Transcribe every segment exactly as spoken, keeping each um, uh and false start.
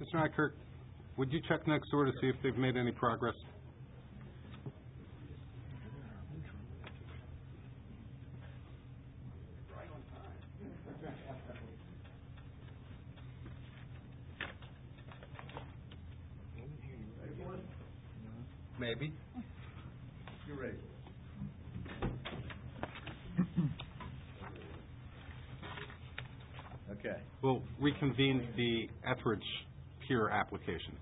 Mister Nykerk, would you check next door to see if they've made any progress? Maybe. You're ready. Okay. We'll reconvene the Etheridge Pier application.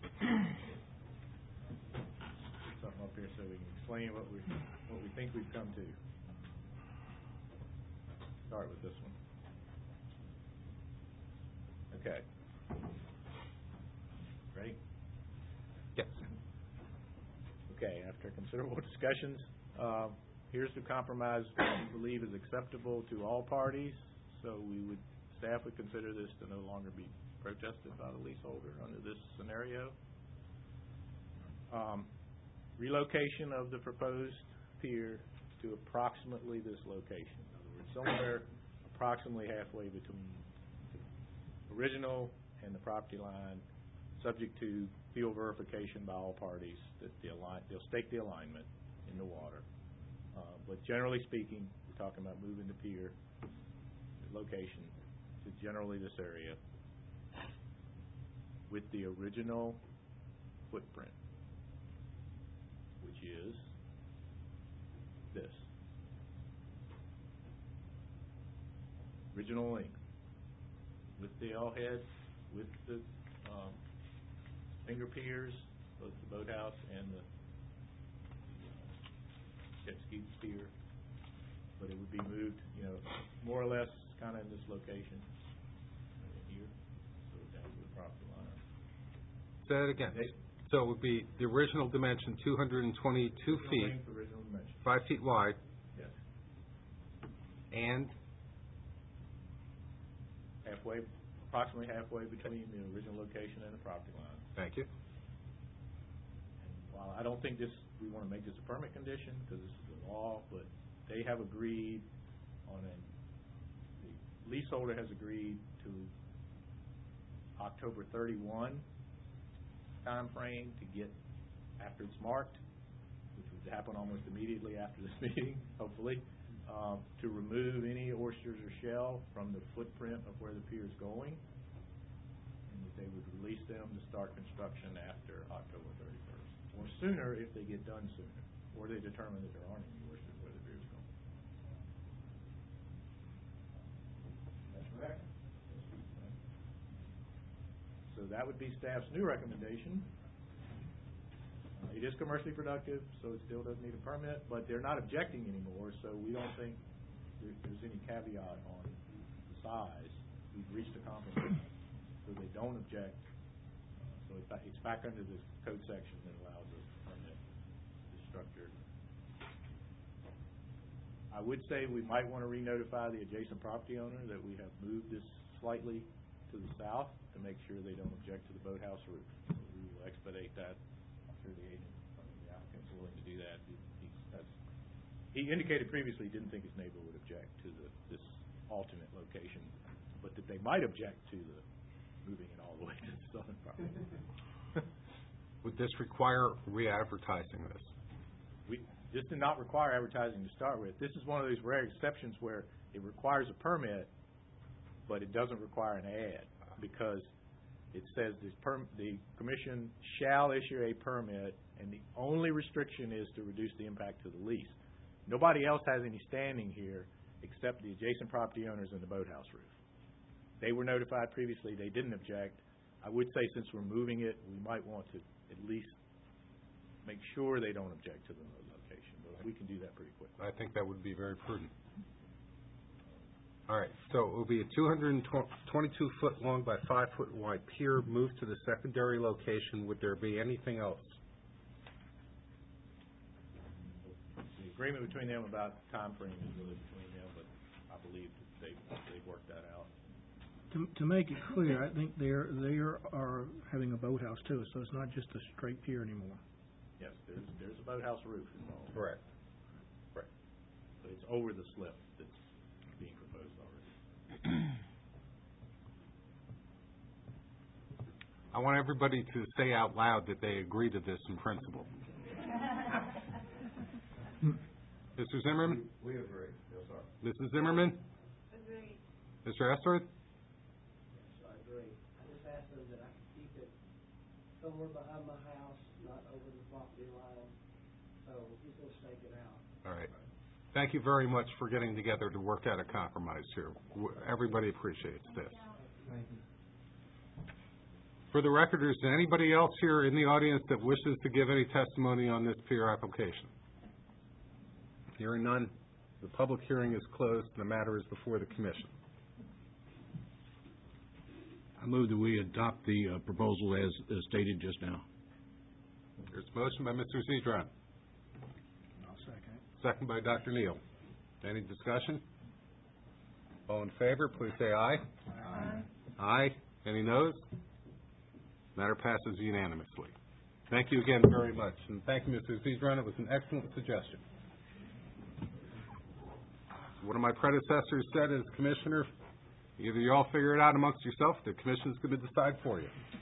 Something up here so we can explain what we what we think we've come to. Start with this one. Okay. Ready? Yes. Okay, after considerable discussions, uh, here's the compromise we believe is acceptable to all parties. So we would, staff would consider this to no longer be protested by the leaseholder under this scenario. Um, relocation of the proposed pier to approximately this location. In other words, somewhere approximately halfway between the original and the property line, subject to field verification by all parties that the align, they'll stake the alignment in the water. Uh, but generally speaking, we're talking about moving the pier location to generally this area with the original footprint, which is this. Original length with the L head, with the um, finger piers, both the boathouse and the jet ski pier, but it would be moved, you know, more or less kind of in this location right here, so down to the property line. Say that again. They, So it would be the original dimension, two hundred twenty-two feet, length, original dimension. five feet wide, Yes. and Halfway, approximately halfway between the original location and the property line. thank you. While I don't think this, we want to make this a permit condition because this is the law, but they have agreed on a, the leaseholder has agreed to October thirty-first time frame to get, after it's marked, which would happen almost immediately after this meeting, hopefully, um, to remove any oysters or shell from the footprint of where the pier is going, and that they would release them to start construction after October thirty-first. Or sooner if they get done sooner, or they determine that there aren't any oysters where the pier is going. That's correct. So that would be staff's new recommendation. Uh, it is commercially productive, so it still doesn't need a permit, but they're not objecting anymore, so we don't think there, there's any caveat on the size. We've reached a compromise, so they don't object. So it's back, it's back under this code section that allows us to permit the structure. I would say we might want to re-notify the adjacent property owner that we have moved this slightly to the south to make sure they don't object to the boathouse roof. So we will expedite that through the agent. I mean, the applicant's willing to do that. He, he's, that's, he indicated previously he didn't think his neighbor would object to the, this alternate location, but that they might object to the moving it all the way to the southern property. Would this require re-advertising this? We, this did not require advertising to start with. This is one of those rare exceptions where it requires a permit, but it doesn't require an ad, because it says the, perm, the commission shall issue a permit, and the only restriction is to reduce the impact to the lease. Nobody else has any standing here except the adjacent property owners and the boathouse roof. They were notified previously. They didn't object. I would say since we're moving it, we might want to at least make sure they don't object to the location, but we can do that pretty quickly. I think that would be very prudent. All right, so it will be a two hundred twenty-two foot long by five foot wide pier moved to the secondary location. Would there be anything else? The agreement between them about time frame is really between them, but I believe that they they've worked that out. To, to make it clear, I think they're they are having a boathouse too, so it's not just a straight pier anymore. Yes, there's there's a boathouse roof involved. Correct. Correct. But it's over the slip that's being proposed already. I want everybody to say out loud that they agree to this in principle. Mister Zimmerman? We agree, yes, sir. Missus Zimmerman? Agreed. Mister Estworth? Yes, I agree. I just asked them that I could keep it somewhere behind my house, not over the property line, so he's gonna stake it out. All right. Thank you very much for getting together to work out a compromise here. W- Everybody appreciates this. Thank you. For the record, is there anybody else here in the audience that wishes to give any testimony on this pier application? Hearing none, the public hearing is closed, and the matter is before the commission. I move that we adopt the uh, proposal as, as stated just now. There's a motion by Mister Zedron, I'll second it. second by Doctor Neal. Any discussion? All in favor, please say aye. Aye. Aye. Any noes? Matter passes unanimously. Thank you again very much, and thank you, Mister Zedron. It was an excellent suggestion. One of my predecessors said as commissioner, either you all figure it out amongst yourself, the commission's going to decide for you.